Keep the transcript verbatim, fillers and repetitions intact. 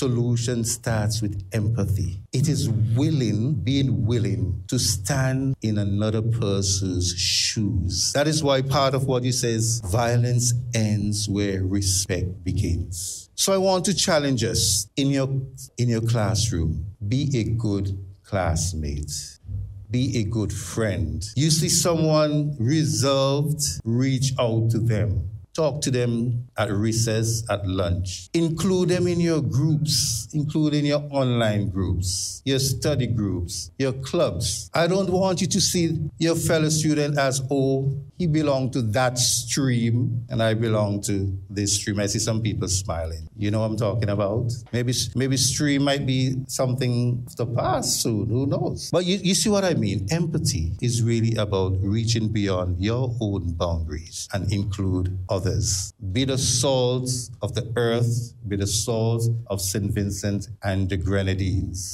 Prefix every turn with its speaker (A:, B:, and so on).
A: solution starts with empathy. It is willing, being willing to stand in another person's shoes. That is why part of what he says, violence ends where respect begins. So I want to challenge us in your, in your classroom. Be a good classmate. Be a good friend. You see someone reserved, reach out to them. Talk to them at recess, at lunch. Include them in your groups, including your online groups, your study groups, your clubs. I don't want you to see your fellow student as, oh, he belonged to that stream and I belong to this stream. I see some people smiling. You know what I'm talking about? Maybe maybe stream might be something to pass soon. Who knows? But you, you see what I mean? Empathy is really about reaching beyond your own boundaries and include others. Be the salt of the earth, be the salt of Saint Vincent and the Grenadines.